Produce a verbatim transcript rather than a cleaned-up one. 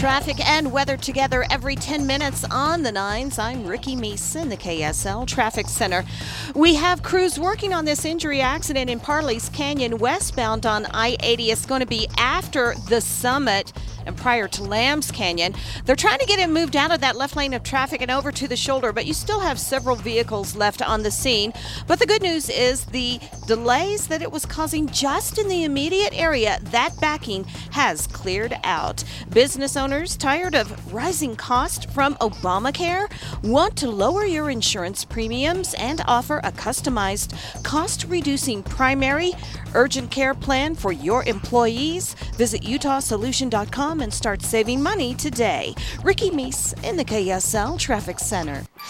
Traffic and weather together every ten minutes on the nines. I'm Ricky Meese in the K S L Traffic Center. We have crews working on this injury accident in Parley's Canyon westbound on I eighty. It's going to be after the summit and prior to Lambs Canyon. They're trying to get him moved out of that left lane of traffic and over to the shoulder, but you still have several vehicles left on the scene. But the good news is the delays that it was causing just in the immediate area, that backing has cleared out. Business owners tired of rising costs from Obamacare want to lower your insurance premiums and offer a customized cost-reducing primary urgent care plan for your employees. Visit Utah Solution dot com and start saving money today. Ricky Meese in the K S L Traffic Center.